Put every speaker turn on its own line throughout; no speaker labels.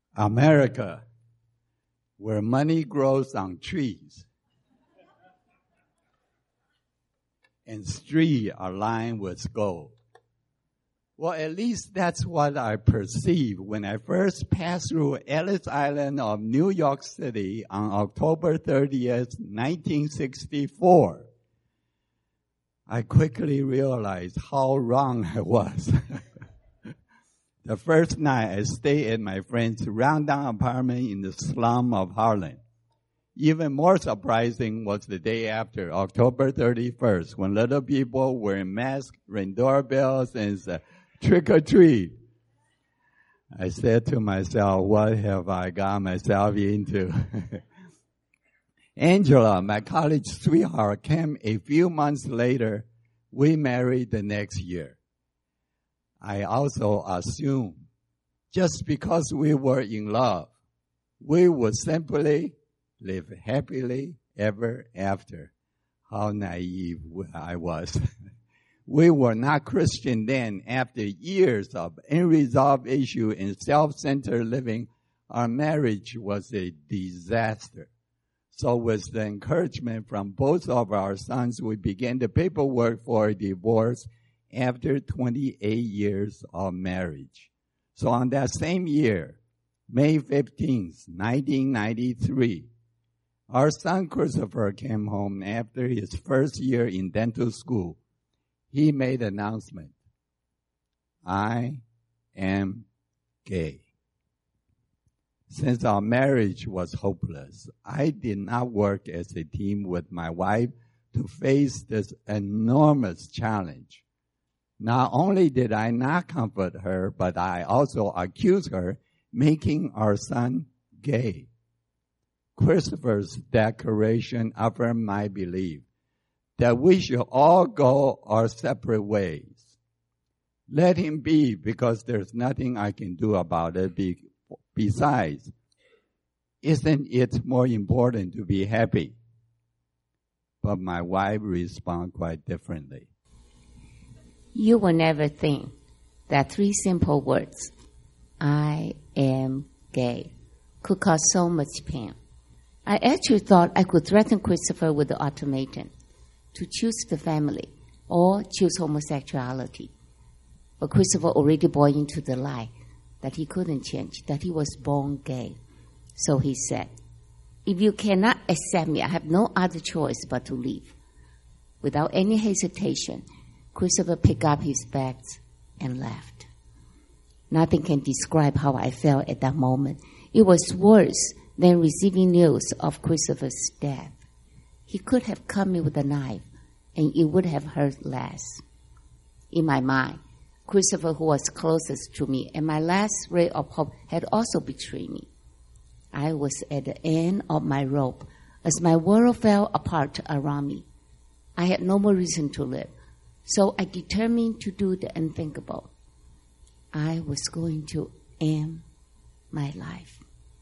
America, where money grows on trees and streets are lined with gold. Well, at least that's what I perceived when I first passed through Ellis Island of New York City on October 30th, 1964. I quickly realized how wrong I was. The first night, I stayed at my friend's rundown apartment in the slum of Harlem. Even more surprising was the day after, October 31st, when little people wearing masks, ring doorbells, and said, "Trick or treat." I said to myself, what have I got myself into? Angela, my college sweetheart, came a few months later. We married the next year. I also assumed just because we were in love, we would simply live happily ever after. How naive I was. We were not Christian then. After years of unresolved issue and self-centered living, our marriage was a disaster. So with the encouragement from both of our sons, we began the paperwork for a divorce after 28 years of marriage. So on that same year, May 15th, 1993, our son Christopher came home after his first year in dental school. He made an announcement. I am gay. Since our marriage was hopeless, I did not work as a team with my wife to face this enormous challenge. Not only did I not comfort her, but I also accused her making our son gay. Christopher's declaration affirmed my belief that we should all go our separate ways. Let him be, because there's nothing I can do about it. Besides, isn't it more important to be happy? But my wife responded quite differently.
You will never think that 3 simple words, I am gay, could cause so much pain. I actually thought I could threaten Christopher with the ultimatum to choose the family or choose homosexuality. But Christopher already bought into the lie that he couldn't change, that he was born gay. So he said, if you cannot accept me, I have no other choice but to leave. Without any hesitation, Christopher picked up his bags and left. Nothing can describe how I felt at that moment. It was worse than receiving news of Christopher's death. He could have cut me with a knife, and it would have hurt less. In my mind, Christopher, who was closest to me, and my last ray of hope, had also betrayed me. I was at the end of my rope as my world fell apart around me. I had no more reason to live, so I determined to do the unthinkable. I was going to end my life.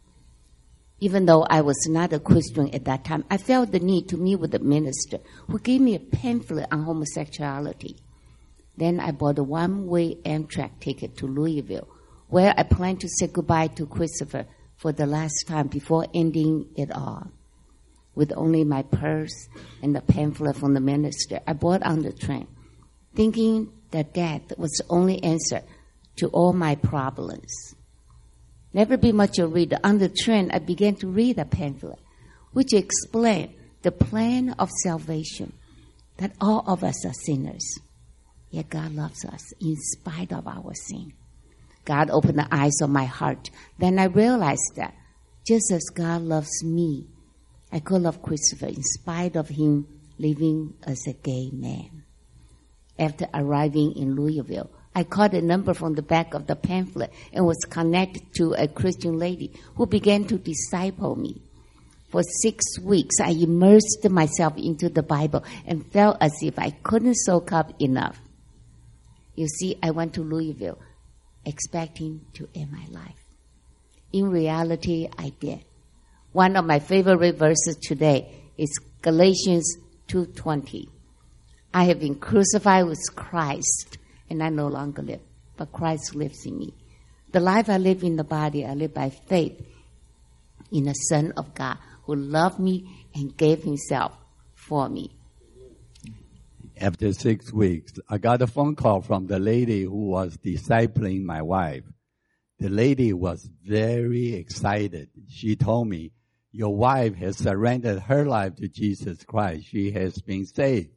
Even though I was not a Christian at that time, I felt the need to meet with the minister who gave me a pamphlet on homosexuality. Then I bought a one-way Amtrak ticket to Louisville, where I planned to say goodbye to Christopher for the last time before ending it all. With only my purse and the pamphlet from the minister, I bought on the train, thinking that death was the only answer to all my problems. Never been much a reader. On the train, I began to read a pamphlet, which explained the plan of salvation, that all of us are sinners, yet God loves us in spite of our sin. God opened the eyes of my heart. Then I realized that just as God loves me, I could love Christopher in spite of him living as a gay man. After arriving in Louisville, I caught a number from the back of the pamphlet and was connected to a Christian lady who began to disciple me. For 6 weeks, I immersed myself into the Bible and felt as if I couldn't soak up enough. You see, I went to Louisville expecting to end my life. In reality, I did. One of my favorite verses today is Galatians 2:20. I have been crucified with Christ, and I no longer live, but Christ lives in me. The life I live in the body, I live by faith in the Son of God who loved me and gave himself for me.
After 6 weeks, I got a phone call from the lady who was discipling my wife. The lady was very excited. She told me, your wife has surrendered her life to Jesus Christ. She has been saved.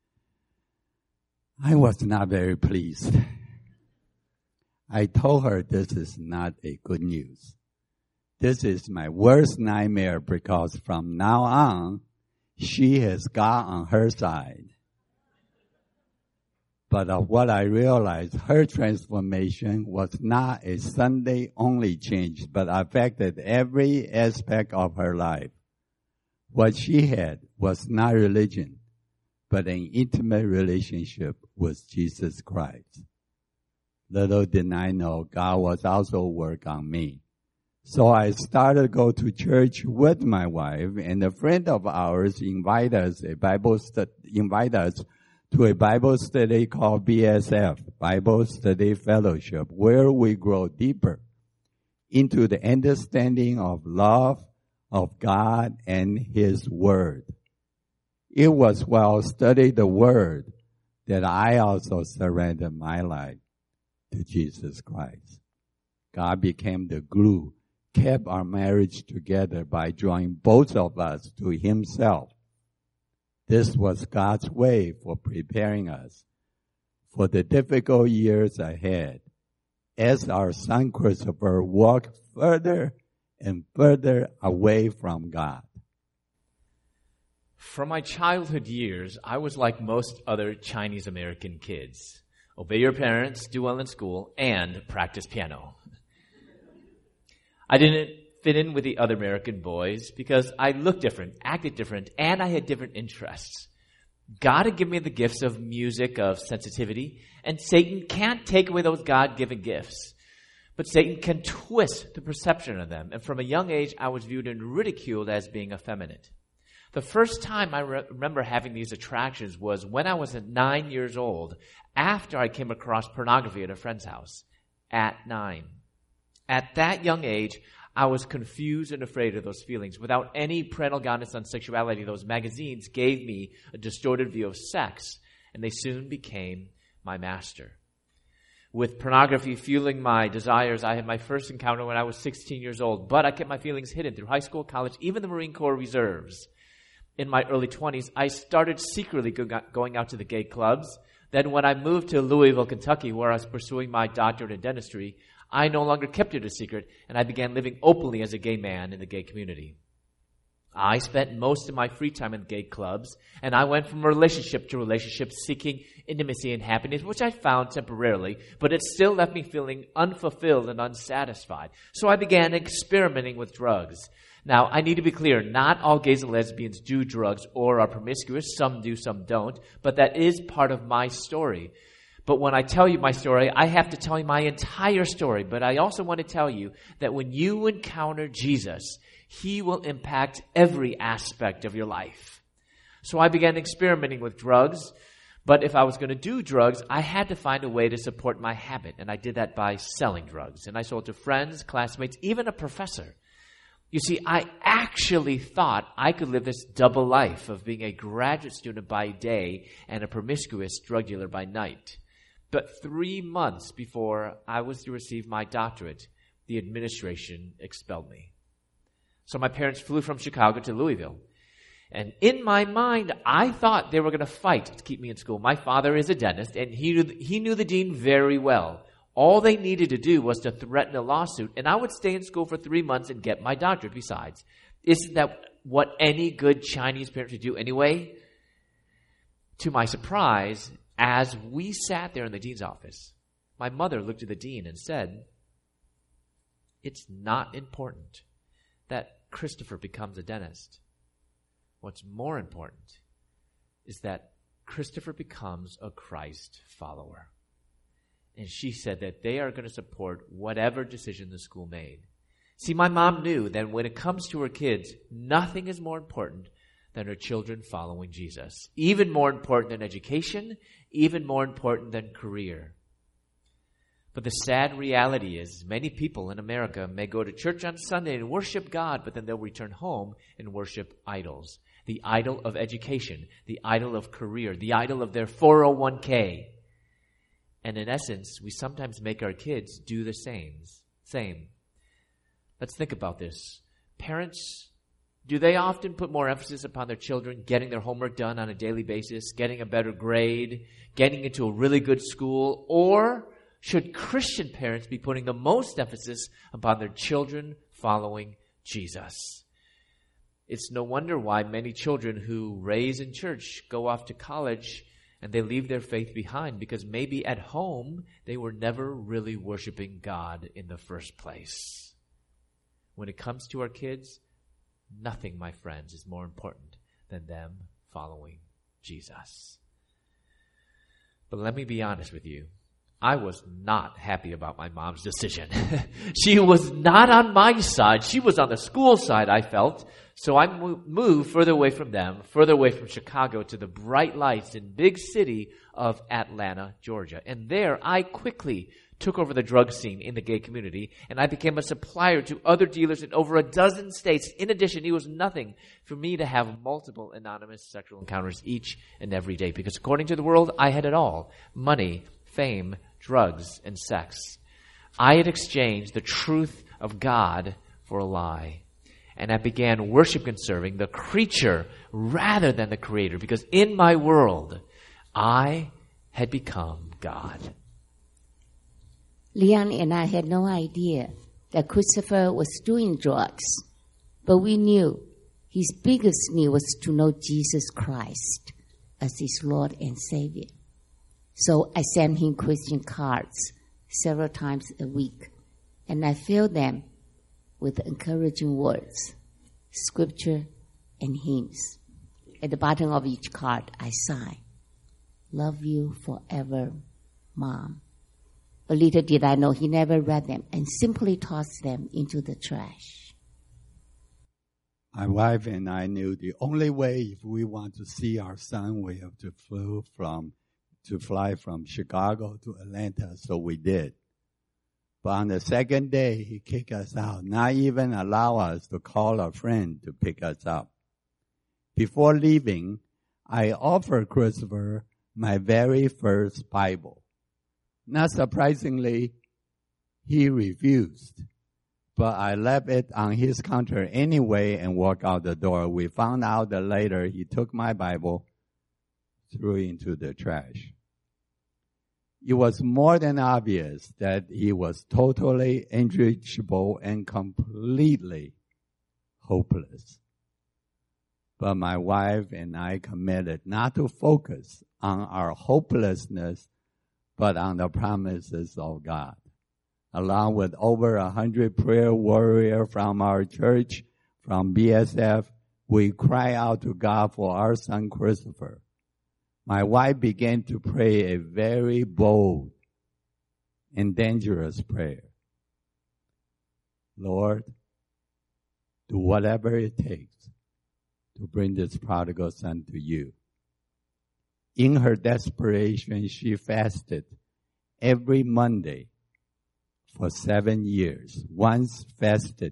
I was not very pleased. I told her this is not a good news. This is my worst nightmare because from now on, she has God on her side. But of what I realized, her transformation was not a Sunday-only change, but affected every aspect of her life. What she had was not religion, but an intimate relationship with Jesus Christ. Little did I know, God was also working on me. So I started to go to church with my wife, and a friend of ours invited us to a Bible study called BSF, Bible Study Fellowship, where we grow deeper into the understanding of love of God and His Word. It was while studying the Word that I also surrendered my life to Jesus Christ. God became the glue, kept our marriage together by drawing both of us to Himself. This was God's way for preparing us for the difficult years ahead as our son Christopher walked further and further away from God.
From my childhood years, I was like most other Chinese American kids. Obey your parents, do well in school, and practice piano. I didn't fit in with the other American boys because I looked different, acted different, and I had different interests. God had given me the gifts of music, of sensitivity, and Satan can't take away those God-given gifts. But Satan can twist the perception of them, and from a young age, I was viewed and ridiculed as being effeminate. The first time I remember having these attractions was when I was 9 years old, after I came across pornography at a friend's house, at 9. At that young age, I was confused and afraid of those feelings. Without any parental guidance on sexuality, those magazines gave me a distorted view of sex, and they soon became my master. With pornography fueling my desires, I had my first encounter when I was 16 years old, but I kept my feelings hidden through high school, college, even the Marine Corps reserves. In my early 20s, I started secretly going out to the gay clubs. Then when I moved to Louisville, Kentucky, where I was pursuing my doctorate in dentistry, I no longer kept it a secret, and I began living openly as a gay man in the gay community. I spent most of my free time in gay clubs, and I went from relationship to relationship seeking intimacy and happiness, which I found temporarily, but it still left me feeling unfulfilled and unsatisfied. So I began experimenting with drugs. Now, I need to be clear, not all gays and lesbians do drugs or are promiscuous. Some do, some don't, but that is part of my story. But when I tell you my story, I have to tell you my entire story. But I also want to tell you that when you encounter Jesus, He will impact every aspect of your life. So I began experimenting with drugs. But if I was going to do drugs, I had to find a way to support my habit. And I did that by selling drugs. And I sold to friends, classmates, even a professor. You see, I actually thought I could live this double life of being a graduate student by day and a promiscuous drug dealer by night. But 3 months before I was to receive my doctorate, the administration expelled me. So my parents flew from Chicago to Louisville. And in my mind, I thought they were going to fight to keep me in school. My father is a dentist, and he knew the dean very well. All they needed to do was to threaten a lawsuit, and I would stay in school for 3 months and get my doctorate besides. Isn't that what any good Chinese parent would do anyway? To my surprise, as we sat there in the dean's office, my mother looked at the dean and said, "It's not important that Christopher becomes a dentist. What's more important is that Christopher becomes a Christ follower." And she said that they are going to support whatever decision the school made. See, my mom knew that when it comes to her kids, nothing is more important than her children following Jesus. Even more important than education, even more important than career. But the sad reality is many people in America may go to church on Sunday and worship God, but then they'll return home and worship idols. The idol of education, the idol of career, the idol of their 401k. And in essence, we sometimes make our kids do the same. Let's think about this. Parents, do they often put more emphasis upon their children getting their homework done on a daily basis, getting a better grade, getting into a really good school? Or should Christian parents be putting the most emphasis upon their children following Jesus? It's no wonder why many children who raise in church go off to college and they leave their faith behind, because maybe at home they were never really worshiping God in the first place. When it comes to our kids, nothing, my friends, is more important than them following Jesus. But let me be honest with you. I was not happy about my mom's decision. She was not on my side. She was on the school side, I felt. So I moved further away from them, further away from Chicago, to the bright lights and big city of Atlanta, Georgia. And there I quickly took over the drug scene in the gay community, and I became a supplier to other dealers in over a dozen states. In addition, it was nothing for me to have multiple anonymous sexual encounters each and every day, because according to the world, I had it all: money, fame, drugs, and sex. I had exchanged the truth of God for a lie. And I began worshiping and serving the creature rather than the Creator, because in my world, I had become God.
Leon and I had no idea that Christopher was doing drugs, but we knew his biggest need was to know Jesus Christ as his Lord and Savior. So I sent him Christian cards several times a week, and I filled them with encouraging words, scripture, and hymns. At the bottom of each card, I signed, "Love you forever, Mom." But little did I know he never read them and simply tossed them into the trash.
My wife and I knew the only way, if we want to see our son, we have to fly from Chicago to Atlanta, so we did. But on the second day, he kicked us out, not even allow us to call a friend to pick us up. Before leaving, I offered Christopher my very first Bible. Not surprisingly, he refused. But I left it on his counter anyway and walked out the door. We found out that later he took my Bible, threw it into the trash. It was more than obvious that he was totally irreachable and completely hopeless. But my wife and I committed not to focus on our hopelessness, but on the promises of God. Along with over 100 prayer warriors from our church, from BSF, we cry out to God for our son Christopher. My wife began to pray a very bold and dangerous prayer. Lord, do whatever it takes to bring this prodigal son to you. In her desperation, she fasted every Monday for 7 years. Once fasted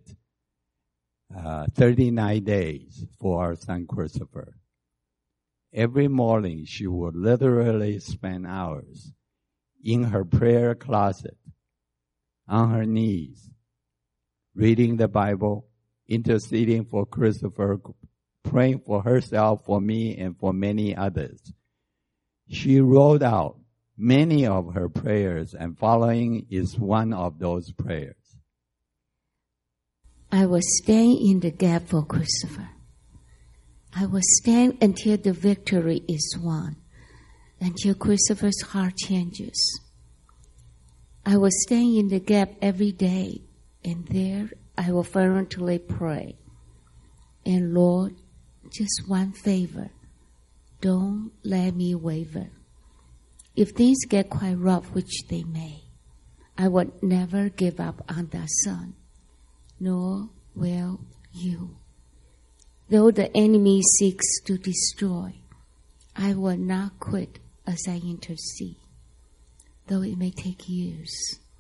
39 days for our son Christopher. Every morning, she would literally spend hours in her prayer closet, on her knees, reading the Bible, interceding for Christopher, praying for herself, for me, and for many others. She wrote out many of her prayers, and following is one of those prayers.
I will stand in the gap for Christopher. I will stand until the victory is won, until Christopher's heart changes. I will stand in the gap every day, and there I will fervently pray. And Lord, just one favor, don't let me waver. If things get quite rough, which they may, I would never give up on that son, nor will you. Though the enemy seeks to destroy, I will not quit as I intercede. Though it may take years,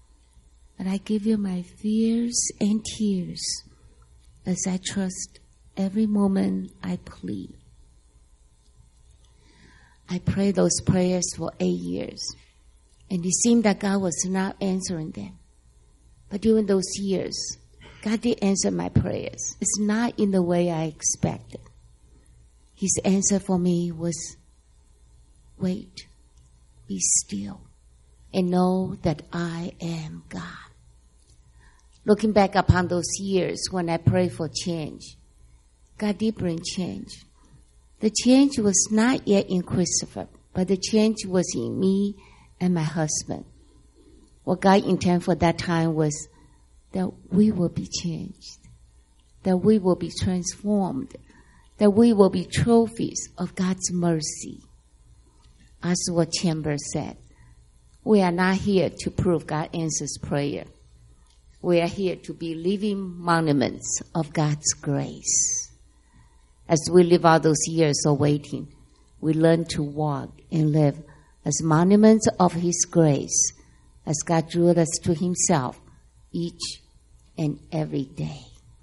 And I give you my fears and tears as I trust every moment I plead. I prayed those prayers for 8 years, and it seemed that God was not answering them. But during those years, God did answer my prayers. It's not in the way I expected. His answer for me was, wait, be still, and know that I am God. Looking back upon those years when I prayed for change, God did bring change. The change was not yet in Christopher, but the change was in me and my husband. What God intended for that time was that we will be changed, that we will be transformed, that we will be trophies of God's mercy. Oswald Chambers said, we are not here to prove God answers prayer. We are here to be living monuments of God's grace. As we live out those years of waiting, we learn to walk and live as monuments of His grace, as God drew us to Himself each and every day.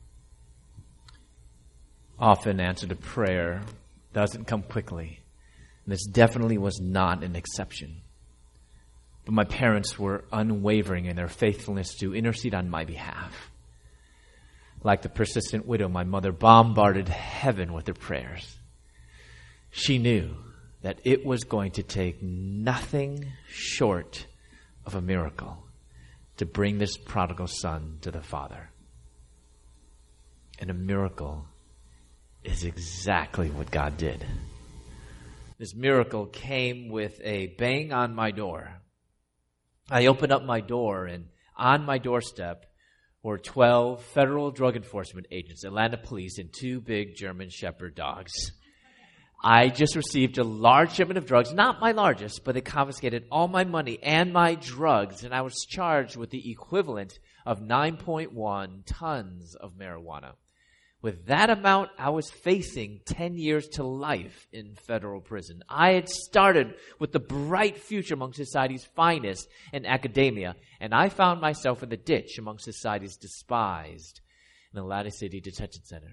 Often answer to prayer doesn't come quickly. And this definitely was not an exception. But my parents were unwavering in their faithfulness to intercede on my behalf. Like the persistent widow, my mother bombarded heaven with her prayers. She knew that it was going to take nothing short of a miracle to bring this prodigal son to the Father. And a miracle is exactly what God did. This miracle came with a bang on my door. I opened up my door, and on my doorstep were 12 federal drug enforcement agents, Atlanta police, and 2 big German Shepherd dogs. I just received a large shipment of drugs, not my largest, but they confiscated all my money and my drugs, and I was charged with the equivalent of 9.1 tons of marijuana. With that amount, I was facing 10 years to life in federal prison. I had started with the bright future among society's finest in academia, and I found myself in the ditch among society's despised in the Atlantic City Detention Center.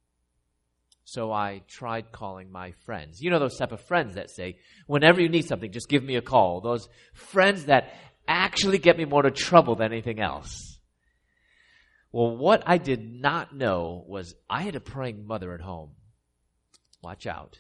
So I tried calling my friends. You know those type of friends that say, whenever you need something, just give me a call. Those friends that actually get me more to trouble than anything else. Well, what I did not know was I had a praying mother at home. Watch out.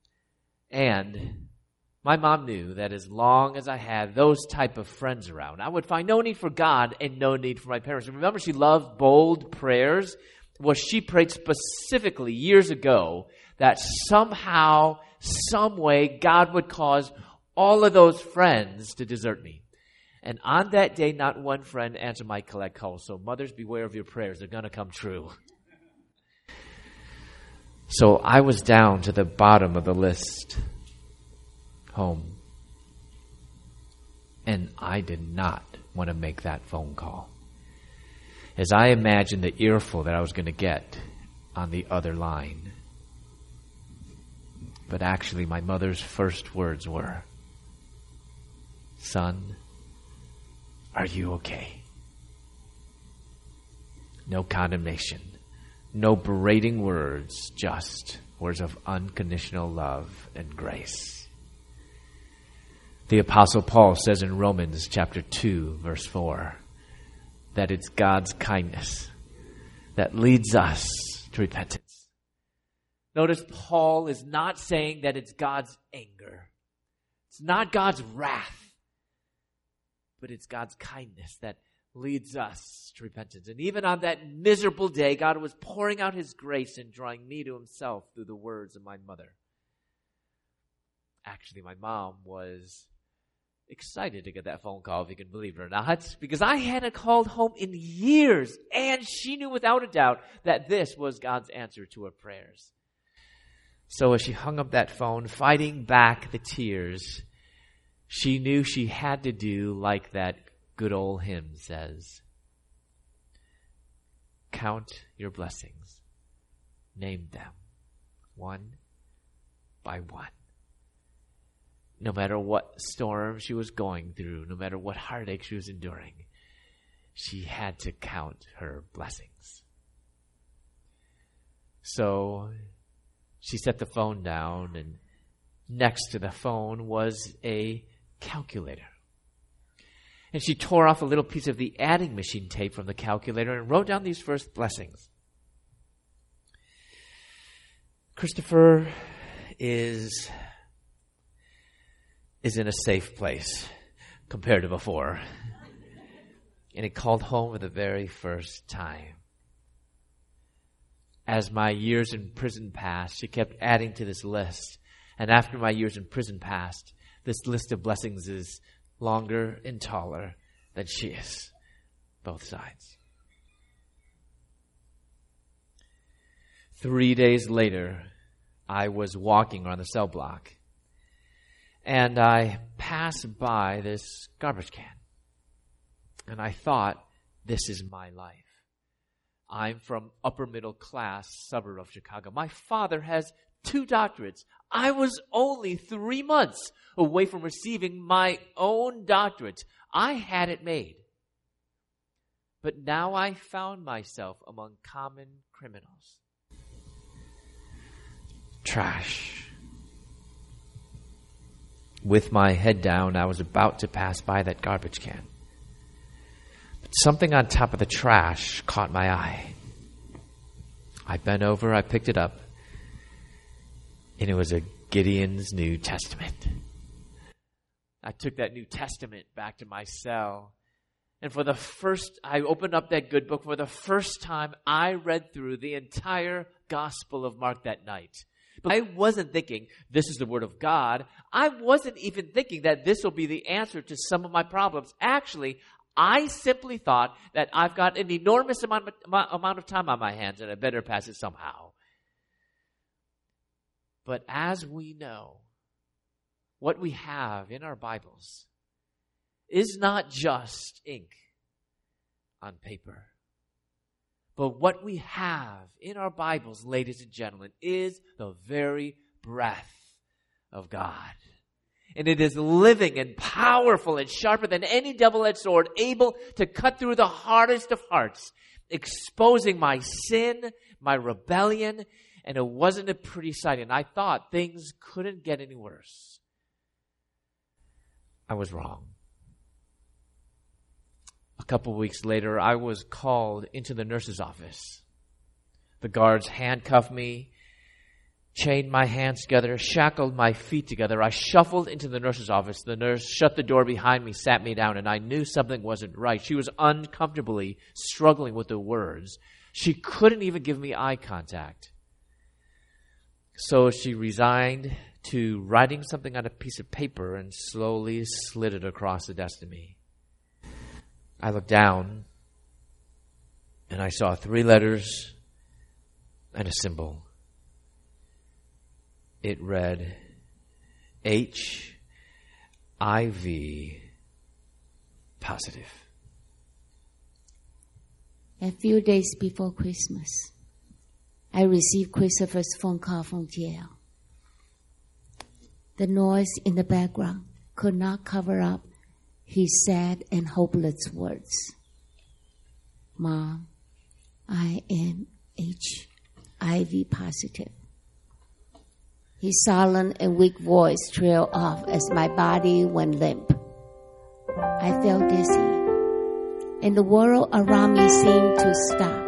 And my mom knew that as long as I had those type of friends around, I would find no need for God and no need for my parents. And remember, she loved bold prayers. Well, she prayed specifically years ago that somehow, some way, God would cause all of those friends to desert me. And on that day, not one friend answered my collect call. So mothers, beware of your prayers. They're going to come true. So I was down to the bottom of the list, home. And I did not want to make that phone call, as I imagined the earful that I was going to get on the other line. But actually, my mother's first words were, "Son, are you okay?" No condemnation, no berating words, just words of unconditional love and grace. The Apostle Paul says in Romans chapter 2, verse 4, that it's God's kindness that leads us to repentance. Notice Paul is not saying that it's God's anger. It's not God's wrath. But it's God's kindness that leads us to repentance. And even on that miserable day, God was pouring out His grace and drawing me to Himself through the words of my mother. Actually, my mom was excited to get that phone call, if you can believe it or not, because I hadn't called home in years, and she knew without a doubt that this was God's answer to her prayers. So as she hung up that phone, fighting back the tears, she knew she had to do like that good old hymn says. Count your blessings. Name them one by one. No matter what storm she was going through, no matter what heartache she was enduring, she had to count her blessings. So she set the phone down, and next to the phone was a calculator. And she tore off a little piece of the adding machine tape from the calculator and wrote down these first blessings. Christopher is in a safe place compared to before. And he called home for the very first time. As my years in prison passed, she kept adding to this list. And after my years in prison passed, this list of blessings is longer and taller than she is. Both sides. 3 days later, I was walking around the cell block. And I passed by this garbage can. And I thought, this is my life. I'm from upper middle class suburb of Chicago. My father has 2 doctorates. I was only 3 months away from receiving my own doctorate. I had it made. But now I found myself among common criminals. Trash. With my head down, I was about to pass by that garbage can. But something on top of the trash caught my eye. I bent over, I picked it up, and it was a Gideon's New Testament. I took that New Testament back to my cell, and I opened up that good book. For the first time, I read through the entire Gospel of Mark that night. But I wasn't thinking, this is the Word of God. I wasn't even thinking that this will be the answer to some of my problems. Actually, I simply thought that I've got an enormous amount of time on my hands and I better pass it somehow. But as we know, what we have in our Bibles is not just ink on paper. But what we have in our Bibles, ladies and gentlemen, is the very breath of God. And it is living and powerful and sharper than any double-edged sword, able to cut through the hardest of hearts, exposing my sin, my rebellion, and it wasn't a pretty sight. And I thought things couldn't get any worse. I was wrong. A couple of weeks later, I was called into the nurse's office. The guards handcuffed me, chained my hands together, shackled my feet together. I shuffled into the nurse's office. The nurse shut the door behind me, sat me down, and I knew something wasn't right. She was uncomfortably struggling with the words. She couldn't even give me eye contact. So she resigned to writing something on a piece of paper and slowly slid it across the desk to me. I looked down, and I saw 3 letters and a symbol. It read, HIV positive.
A few days before Christmas, I received Christopher's phone call from jail. The noise in the background could not cover up his sad and hopeless words. Mom, I am HIV positive. His solemn and weak voice trailed off as my body went limp. I felt dizzy, and the world around me seemed to stop.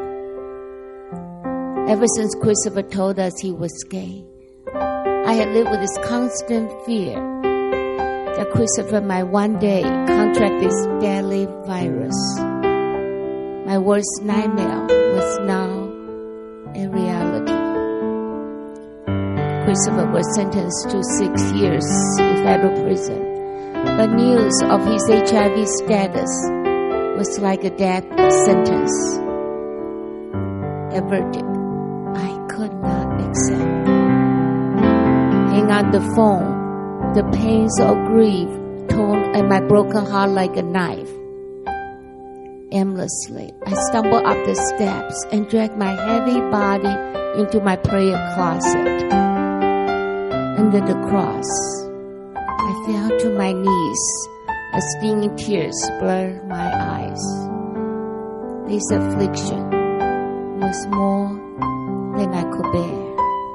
Ever since Christopher told us he was gay, I had lived with this constant fear that Christopher might one day contract this deadly virus. My worst nightmare was now a reality. Christopher was sentenced to 6 years in federal prison, but news of his HIV status was like a death sentence. A verdict I could not accept. Hang on the phone. The pains of grief torn at my broken heart like a knife. Aimlessly, I stumbled up the steps and dragged my heavy body into my prayer closet. Under the cross, I fell to my knees as stinging tears blurred my eyes. This affliction was more than I could bear.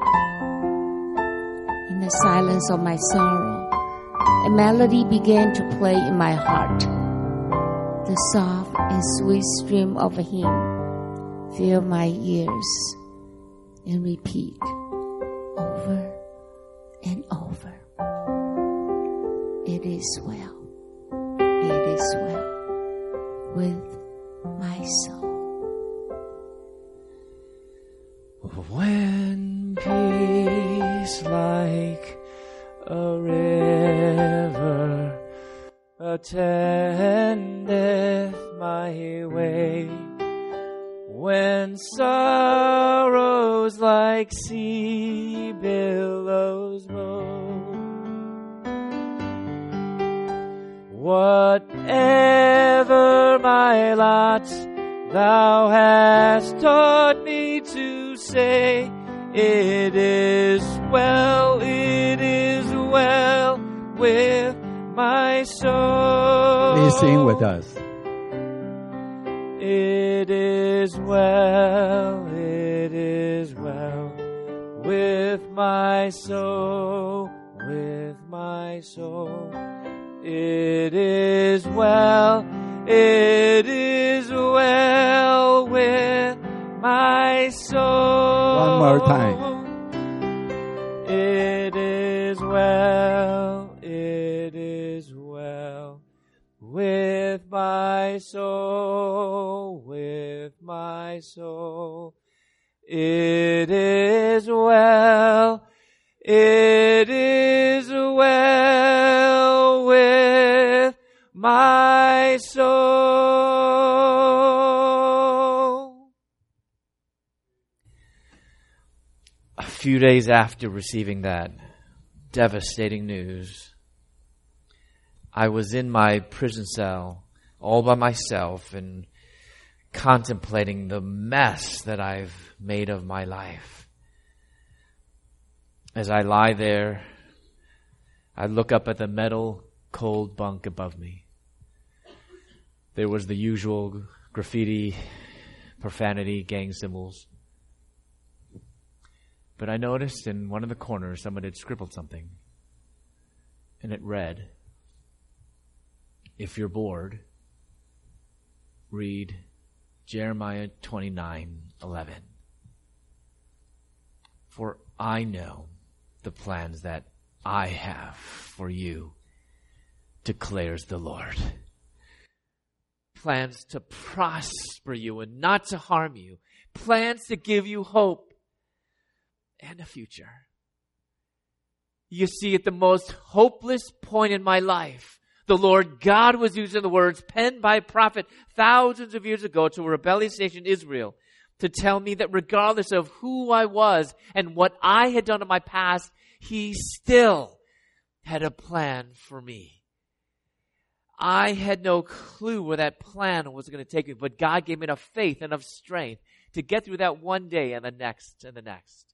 In the silence of my sorrow, a melody began to play in my heart. The soft and sweet stream of a hymn filled my ears and repeat over and over. It is well. It is well with my soul.
When peace like a river attendeth my way, when sorrows like sea billows roll, whatever my lot, thou hast taught me to say, it is well with my soul.
Please sing with us.
It is well with my soul, with my soul. It is well with my soul.
One more time.
It is well with my soul, with my soul. It is well with my soul. A few days after receiving that devastating news, I was in my prison cell all by myself and contemplating the mess that I've made of my life. As I lie there, I look up at the metal cold bunk above me. There was the usual graffiti, profanity, gang symbols. But I noticed in one of the corners someone had scribbled something. And it read, if you're bored, read Jeremiah 29:11. For I know the plans that I have for you, declares the Lord. Plans to prosper you and not to harm you. Plans to give you hope and a future. You see, at the most hopeless point in my life, the Lord God was using the words penned by a prophet thousands of years ago to a rebellious nation, Israel, to tell me that regardless of who I was and what I had done in my past, He still had a plan for me. I had no clue where that plan was going to take me, but God gave me enough faith and enough strength to get through that one day and the next and the next.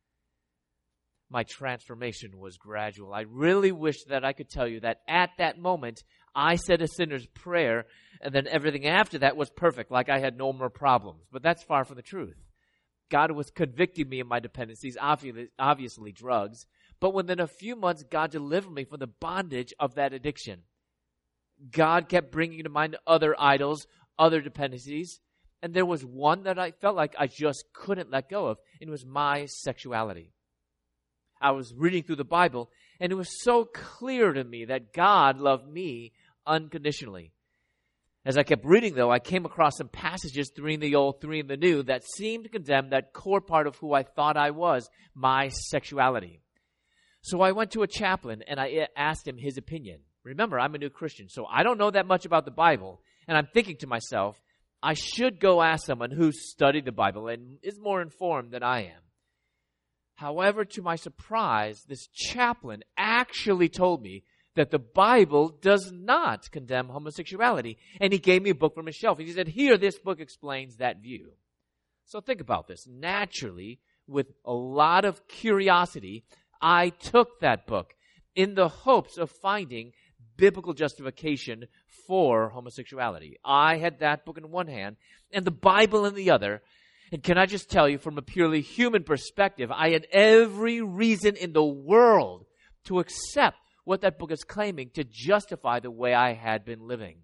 My transformation was gradual. I really wish that I could tell you that at that moment, I said a sinner's prayer, and then everything after that was perfect, like I had no more problems. But that's far from the truth. God was convicting me of my dependencies, obviously drugs. But within a few months, God delivered me from the bondage of that addiction. God kept bringing to mind other idols, other dependencies. And there was one that I felt like I just couldn't let go of, and it was my sexuality. I was reading through the Bible, and it was so clear to me that God loved me unconditionally. As I kept reading, though, I came across some passages, 3 in the Old, 3 in the New, that seemed to condemn that core part of who I thought I was, my sexuality. So I went to a chaplain, and I asked him his opinion. Remember, I'm a new Christian, so I don't know that much about the Bible, and I'm thinking to myself, I should go ask someone who's studied the Bible and is more informed than I am. However, to my surprise, this chaplain actually told me that the Bible does not condemn homosexuality. And he gave me a book from his shelf. And he said, here, this book explains that view. So think about this. Naturally, with a lot of curiosity, I took that book in the hopes of finding biblical justification for homosexuality. I had that book in one hand and the Bible in the other. And can I just tell you, from a purely human perspective, I had every reason in the world to accept what that book is claiming to justify the way I had been living.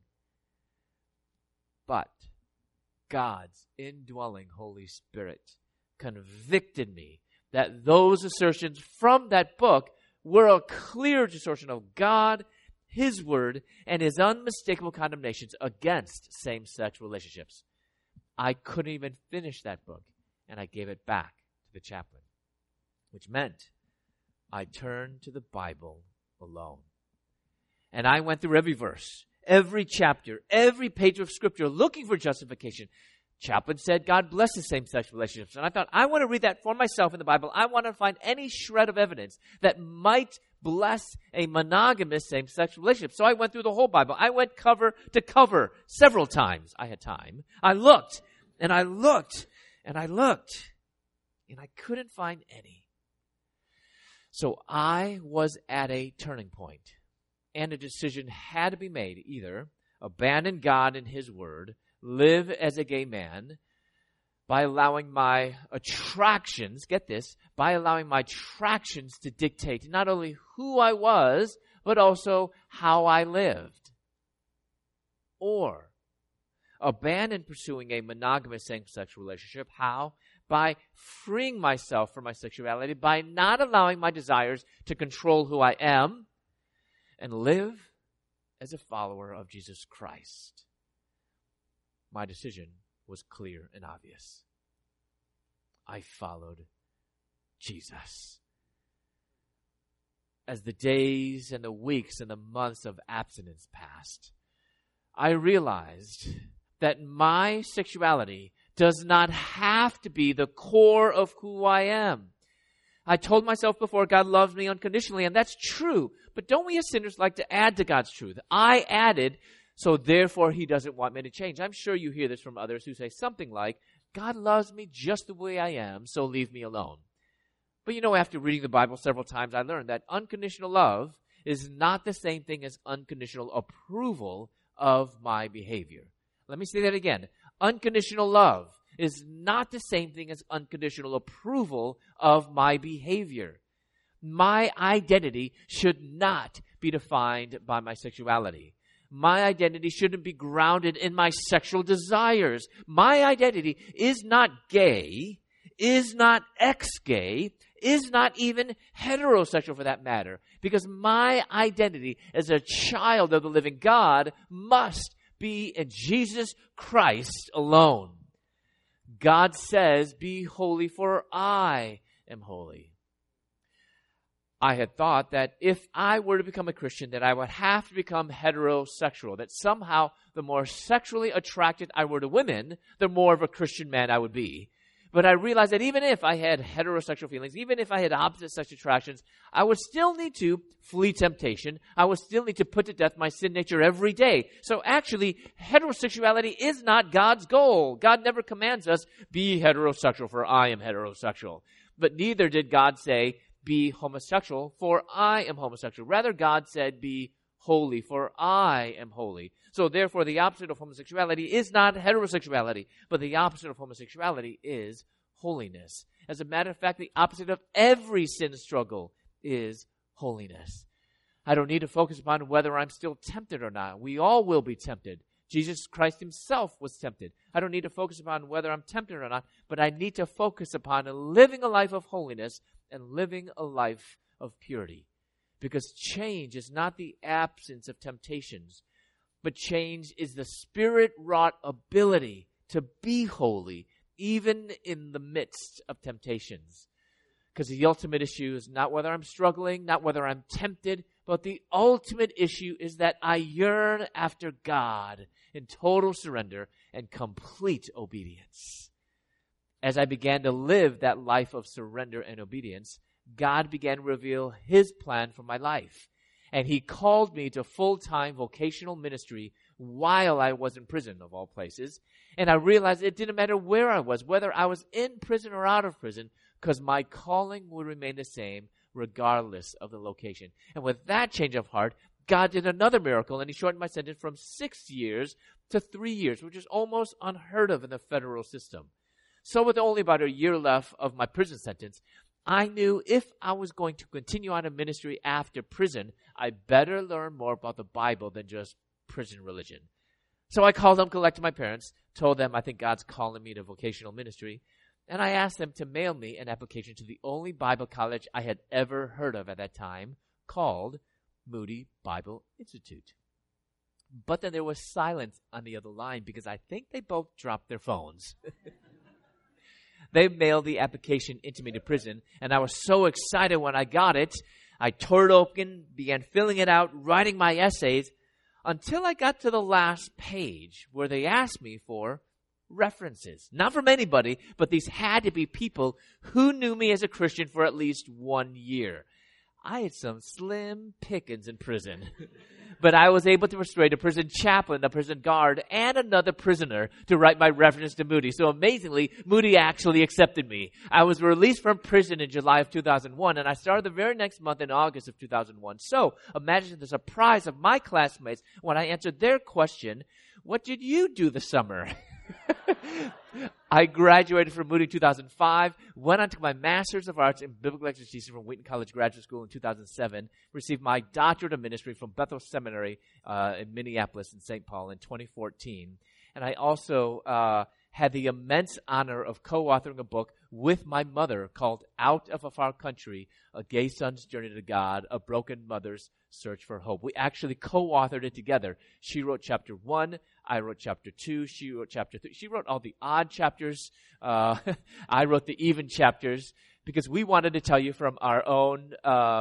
But God's indwelling Holy Spirit convicted me that those assertions from that book were a clear distortion of God, His Word, and His unmistakable condemnations against same-sex relationships. I couldn't even finish that book, and I gave it back to the chaplain, which meant I turned to the Bible alone. And I went through every verse, every chapter, every page of Scripture looking for justification. Chaplain said God blesses same-sex relationships. And I thought, I want to read that for myself in the Bible. I want to find any shred of evidence that might bless a monogamous same-sex relationship. So I went through the whole Bible. I went cover to cover several times. I had time. I looked, and I looked, and I looked, and I couldn't find any. So I was at a turning point, and a decision had to be made. Either abandon God and His Word, live as a gay man, by allowing my attractions, get this, by allowing my attractions to dictate not only who I was, but also how I lived. Or abandon pursuing a monogamous same-sex relationship. How? By freeing myself from my sexuality, by not allowing my desires to control who I am, and live as a follower of Jesus Christ. My decision was clear and obvious. I followed Jesus. As the days and the weeks and the months of abstinence passed, I realized that my sexuality does not have to be the core of who I am. I told myself before, God loves me unconditionally, and that's true. But don't we as sinners like to add to God's truth? I added, so therefore He doesn't want me to change. I'm sure you hear this from others who say something like, God loves me just the way I am, so leave me alone. But you know, after reading the Bible several times, I learned that unconditional love is not the same thing as unconditional approval of my behavior. Let me say that again. Unconditional love is not the same thing as unconditional approval of my behavior. My identity should not be defined by my sexuality. My identity shouldn't be grounded in my sexual desires. My identity is not gay, is not ex-gay, is not even heterosexual for that matter. Because my identity as a child of the living God must be in Jesus Christ alone. God says, be holy for I am holy. I had thought that if I were to become a Christian, that I would have to become heterosexual, that somehow the more sexually attracted I were to women, the more of a Christian man I would be. But I realized that even if I had heterosexual feelings, even if I had opposite sex attractions, I would still need to flee temptation. I would still need to put to death my sin nature every day. So actually, heterosexuality is not God's goal. God never commands us, be heterosexual, for I am heterosexual. But neither did God say, be homosexual, for I am homosexual. Rather, God said, be holy, for I am holy. So therefore, the opposite of homosexuality is not heterosexuality, but the opposite of homosexuality is holiness. As a matter of fact, the opposite of every sin struggle is holiness. I don't need to focus upon whether I'm still tempted or not. We all will be tempted. Jesus Christ Himself was tempted. I don't need to focus upon whether I'm tempted or not, but I need to focus upon living a life of holiness and living a life of purity. Because change is not the absence of temptations, but change is the Spirit-wrought ability to be holy, even in the midst of temptations. Because the ultimate issue is not whether I'm struggling, not whether I'm tempted, but the ultimate issue is that I yearn after God in total surrender and complete obedience. As I began to live that life of surrender and obedience, God began to reveal His plan for my life. And He called me to full-time vocational ministry while I was in prison, of all places. And I realized it didn't matter where I was, whether I was in prison or out of prison, because my calling would remain the same regardless of the location. And with that change of heart, God did another miracle, and he shortened my sentence from 6 years to 3 years, which is almost unheard of in the federal system. So with only about a year left of my prison sentence, I knew if I was going to continue on in ministry after prison, I better learn more about the Bible than just prison religion. So I called them, collected my parents, told them I think God's calling me to vocational ministry, and I asked them to mail me an application to the only Bible college I had ever heard of at that time, called Moody Bible Institute. But then there was silence on the other line because I think they both dropped their phones. They mailed the application into me to prison, and I was so excited when I got it. I tore it open, began filling it out, writing my essays, until I got to the last page where they asked me for references. Not from anybody, but these had to be people who knew me as a Christian for at least 1 year. I had some slim pickings in prison. But I was able to persuade a prison chaplain, a prison guard, and another prisoner to write my reference to Moody. So amazingly, Moody actually accepted me. I was released from prison in July of 2001, and I started the very next month in August of 2001. So imagine the surprise of my classmates when I answered their question, "What did you do this summer?" I graduated from Moody in 2005, went on to my Master's of Arts in Biblical Exegesis from Wheaton College Graduate School in 2007, received my Doctorate of Ministry from Bethel Seminary in Minneapolis and St. Paul in 2014. And I also had the immense honor of co-authoring a book with my mother called Out of a Far Country, A Gay Son's Journey to God, A Broken Mother's Search for Hope. We actually co-authored it together. She wrote chapter 1, I wrote chapter 2, she wrote chapter 3. She wrote all the odd chapters. I wrote the even chapters because we wanted to tell you from our own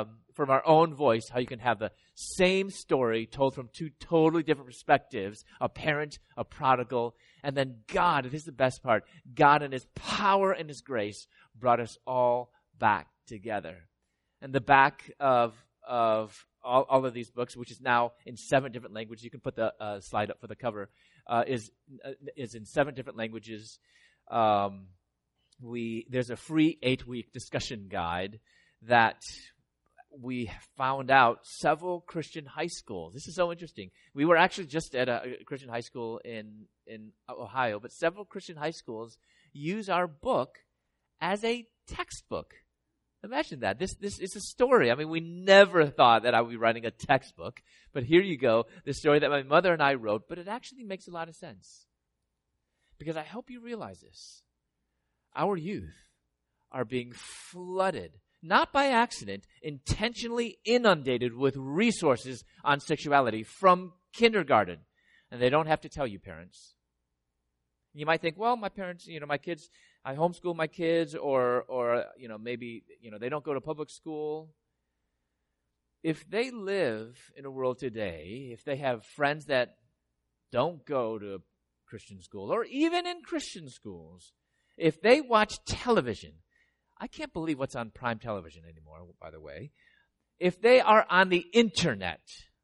voice how you can have the same story told from two totally different perspectives, a parent, a prodigal, and then God, and this is the best part, God in his power and his grace brought us all back together. And the back of all of these books, which is now in 7 different languages, you can put the slide up for the cover, is in 7 different languages. There's a free 8-week discussion guide that we found out several Christian high schools. This is so interesting. We were actually just at a Christian high school in Ohio, but several Christian high schools use our book as a textbook. Imagine that. This is a story. I mean, we never thought that I would be writing a textbook, but here you go, the story that my mother and I wrote, but it actually makes a lot of sense. Because I hope you realize this. Our youth are being flooded, not by accident, intentionally inundated with resources on sexuality from kindergarten. And they don't have to tell you, parents. You might think, well, my parents, my kids, I homeschool my kids, or maybe, they don't go to public school. If they live in a world today, if they have friends that don't go to Christian school, or even in Christian schools, if they watch television, I can't believe what's on prime television anymore, by the way. If they are on the internet,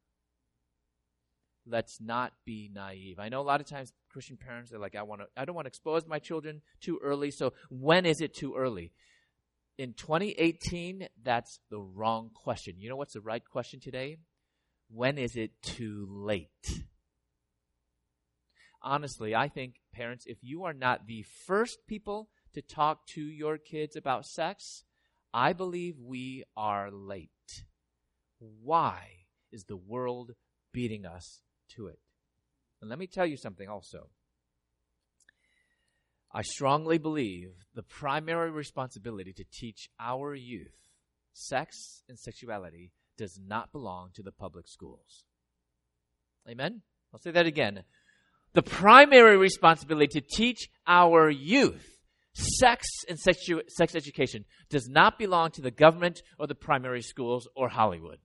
let's not be naive. I know a lot of times Christian parents are like, I don't want to expose my children too early, so when is it too early? In 2018, that's the wrong question. You know what's the right question today? When is it too late? Honestly, I think, parents, if you are not the first people to talk to your kids about sex, I believe we are late. Why is the world beating us to it? And let me tell you something also. I strongly believe the primary responsibility to teach our youth sex and sexuality does not belong to the public schools. Amen? I'll say that again. The primary responsibility to teach our youth sex and sex education does not belong to the government or the primary schools or Hollywood.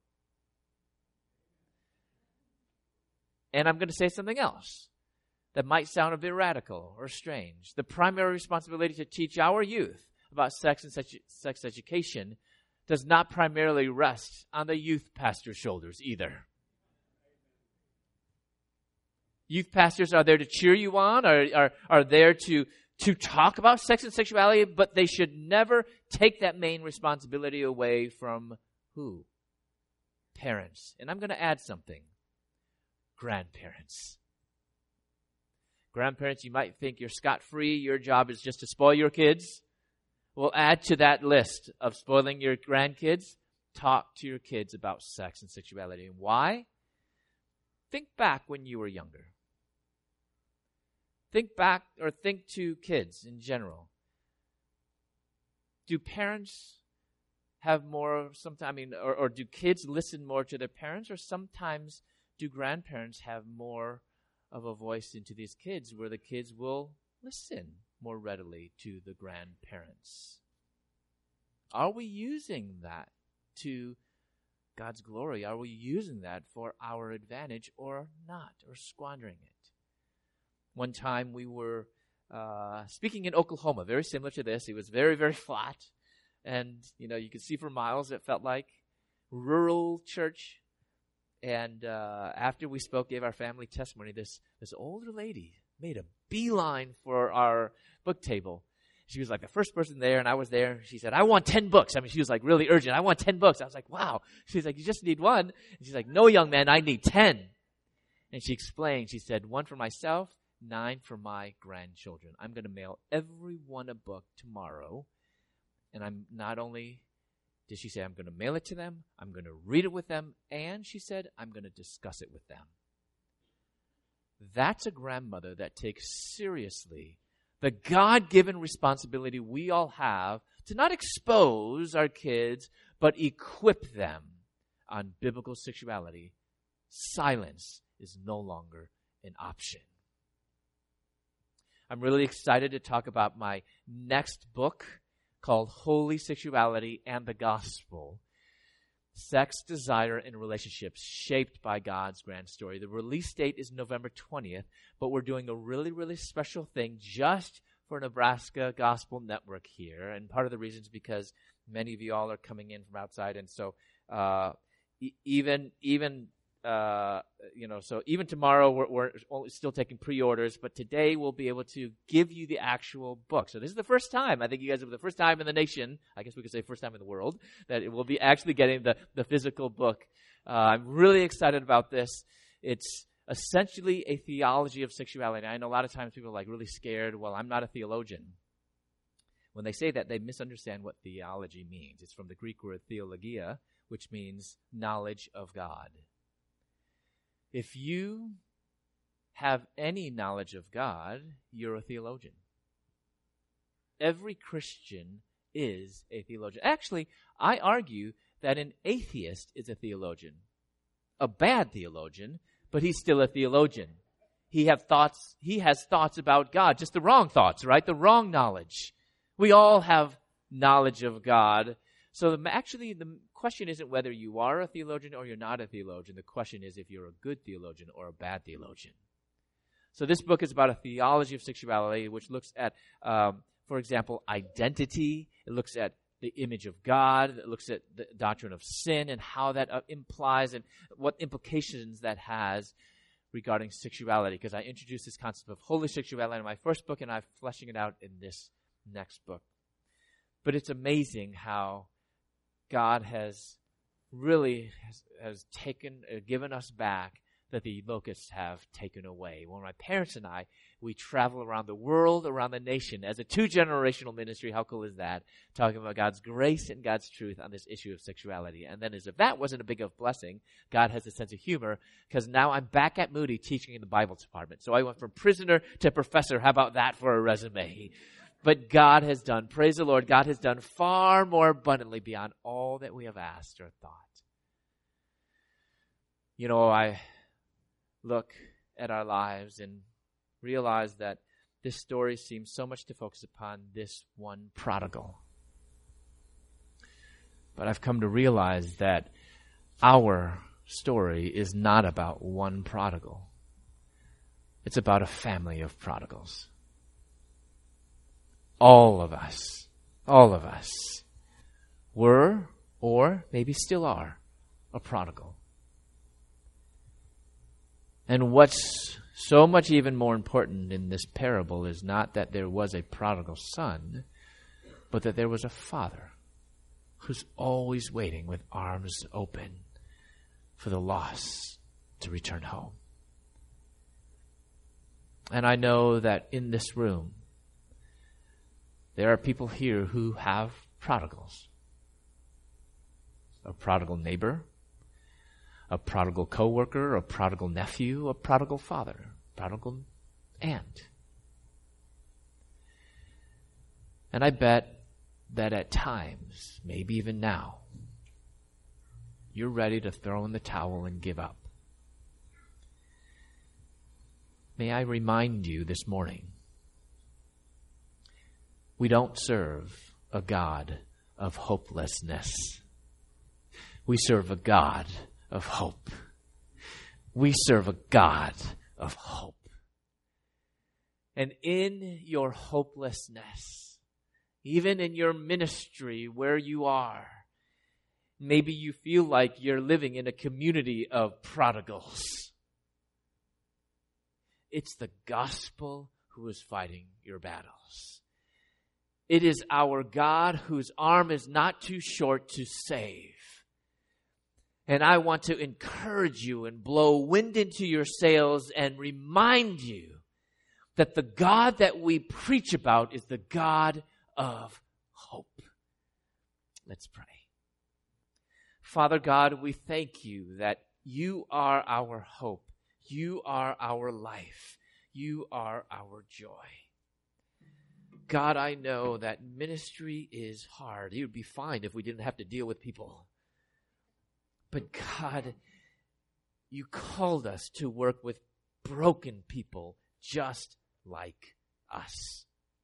And I'm going to say something else that might sound a bit radical or strange. The primary responsibility to teach our youth about sex and sex education does not primarily rest on the youth pastor's shoulders either. Youth pastors are there to cheer you on, are there to talk about sex and sexuality, but they should never take that main responsibility away from who? parents. And I'm going to add something. Grandparents. Grandparents, you might think you're scot-free. Your job is just to spoil your kids. Well, add to that list of spoiling your grandkids. Talk to your kids about sex and sexuality. And why? Think back when you were younger. Think back or think to kids in general. Do parents have more sometimes, or do kids listen more to their parents, or sometimes do grandparents have more of a voice into these kids where the kids will listen more readily to the grandparents? Are we using that to God's glory? Are we using that for our advantage or not, or squandering it? One time we were speaking in Oklahoma, very similar to this. It was very, very flat. And, you could see for miles, it felt like rural church. And after we spoke, gave our family testimony, this older lady made a beeline for our book table. She was like the first person there, and I was there. She said, I want 10 books. She was like really urgent. I want 10 books. I was like, wow. She's like, you just need one? And she's like, no, young man, I need 10. And she explained, she said, 1 for myself, 9 for my grandchildren. I'm going to mail everyone a book tomorrow. And I'm not only, did she say, I'm going to mail it to them, I'm going to read it with them, and she said, I'm going to discuss it with them. That's a grandmother that takes seriously the God-given responsibility we all have to not expose our kids, but equip them on biblical sexuality. Silence is no longer an option. I'm really excited to talk about my next book called Holy Sexuality and the Gospel. Sex, Desire, and Relationships Shaped by God's Grand Story. The release date is November 20th, but we're doing a really, really special thing just for Nebraska Gospel Network here. And part of the reason is because many of you all are coming in from outside. And so even tomorrow we're still taking pre-orders, but today we'll be able to give you the actual book. So this is the first time, I think you guys are the first time in the nation, I guess we could say first time in the world, that it will be actually getting the physical book. I'm really excited about this. It's essentially a theology of sexuality. I know a lot of times people are like really scared. Well, I'm not a theologian. When they say that, they misunderstand what theology means. It's from the Greek word theologia, which means knowledge of God. If you have any knowledge of God, you're a theologian. Every Christian is a theologian. Actually, I argue that an atheist is a theologian. A bad theologian, but he's still a theologian. He has thoughts about God, just the wrong thoughts, right? The wrong knowledge. We all have knowledge of God. So the question isn't whether you are a theologian or you're not a theologian. The question is if you're a good theologian or a bad theologian. So this book is about a theology of sexuality, which looks at, for example, identity. It looks at the image of God. It looks at the doctrine of sin and how that implies and what implications that has regarding sexuality. Because I introduced this concept of holy sexuality in my first book, and I'm fleshing it out in this next book. But it's amazing how God has really has given us back that the locusts have taken away. When my parents and I, we travel around the world, around the nation as a 2-generational ministry. How cool is that? Talking about God's grace and God's truth on this issue of sexuality. And then as if that wasn't a big of blessing, God has a sense of humor because now I'm back at Moody teaching in the Bible department. So I went from prisoner to professor. How about that for a resume? But God has done, praise the Lord, God has done far more abundantly beyond all that we have asked or thought. I look at our lives and realize that this story seems so much to focus upon this one prodigal. But I've come to realize that our story is not about one prodigal. It's about a family of prodigals. All of us were, or maybe still are, a prodigal. And what's so much even more important in this parable is not that there was a prodigal son, but that there was a father who's always waiting with arms open, for the lost to return home. And I know that in this room, there are people here who have prodigals. A prodigal neighbor, a prodigal coworker, a prodigal nephew, a prodigal father, prodigal aunt. And I bet that at times, maybe even now, you're ready to throw in the towel and give up. May I remind you this morning, we don't serve a God of hopelessness. We serve a God of hope. We serve a God of hope. And in your hopelessness, even in your ministry where you are, maybe you feel like you're living in a community of prodigals. It's the gospel who is fighting your battles. It is our God whose arm is not too short to save. And I want to encourage you and blow wind into your sails and remind you that the God that we preach about is the God of hope. Let's pray. Father God, we thank you that you are our hope. You are our life. You are our joy. God, I know that ministry is hard. It would be fine if we didn't have to deal with people. But God, you called us to work with broken people just like us.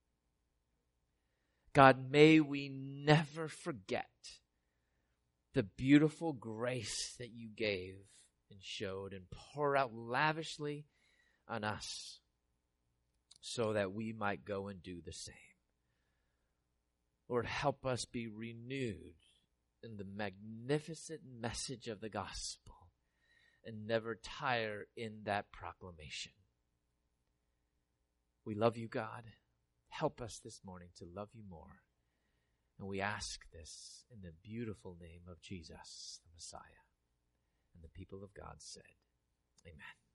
God, may we never forget the beautiful grace that you gave and showed and poured out lavishly on us so that we might go and do the same. Lord, help us be renewed in the magnificent message of the gospel and never tire in that proclamation. We love you, God. Help us this morning to love you more. And we ask this in the beautiful name of Jesus, the Messiah. And the people of God said, Amen.